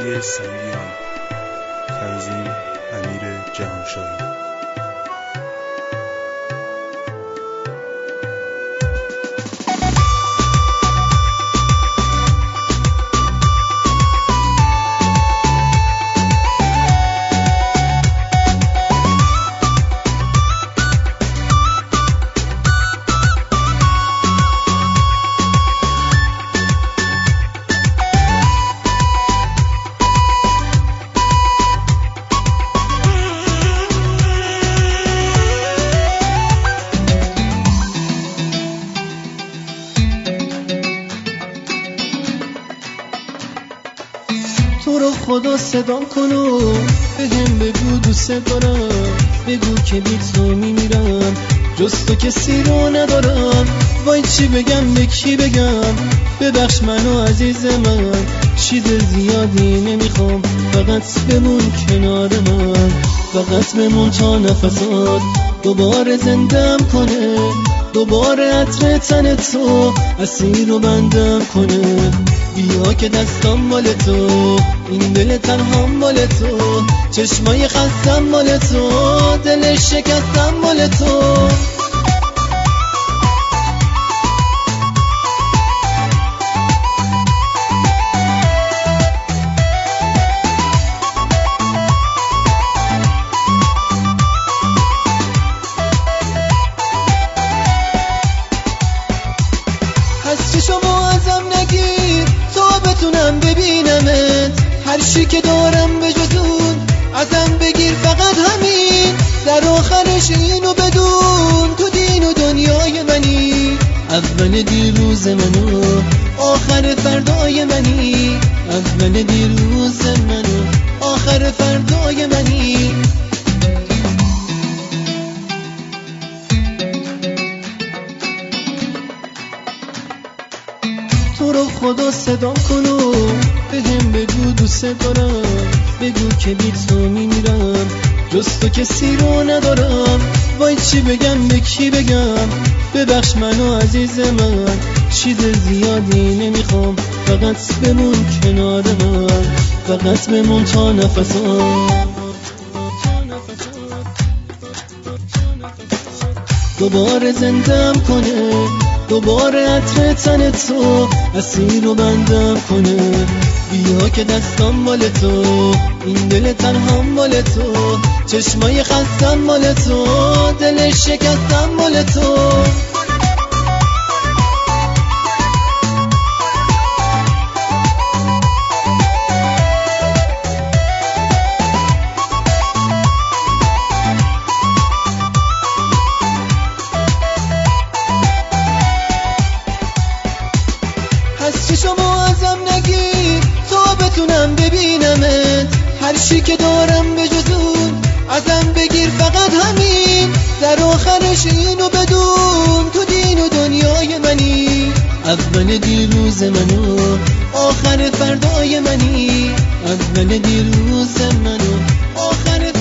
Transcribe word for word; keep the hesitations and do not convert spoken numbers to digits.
صدای سعیدیان، تنظیم امیر جهانشاهی. تو رو خدا صدام کن و بهم بگو دوست دارم، بگو که بی تو میمیرم، جز تو کسی رو ندارم. وای چی بگم به کی بگم، ببخش منو عزیز من، چیز زیادی نمیخوام، فقط بمون کنار من، فقط بمون تا نفسات دوباره زندم کنه، دوباره عطر تن تو اسیر رو بندم کنه. بیا که دستم مال تو، این دل تنهام مال تو، چشمای خستم مال تو، دل شکستم مال تو. هستی شما ازم نگیر تا بتونم ببینمت، هر چی که دارم به جز اون ازم بگیر، فقط همین در آخرش اینو بدون، تو دین و دنیای منی، اول دیروز منو آخر فردای منی، اول دیروز منو آخر فردای منی. تو رو خدا صدام کن و بهم بگو دوست دارم، بگو که بی تو میمیرم، جز تو کسی رو ندارم. وای چی بگم به کی بگم، ببخش منو عزیز من، چیز زیادی نمیخوام، فقط بمون کنار من، فقط بمون تا نفسات دوباره زندم کنه، دوباره عطر تن تو اسیر رو بندم کنه. بیا که دستم مال تو، این دل تنهام مال تو، چشمای خستم مال تو، دل شکستم مال تو. هستی شما ازم نگیر تا بتونم ببینمت، هر چی که دارم به جز اون ازم بگیر، فقط همین در آخرش اینو بدون، تو دین و دنیای منی، اول دیروز منو آخر فردای منی، اول دیروز منو آخر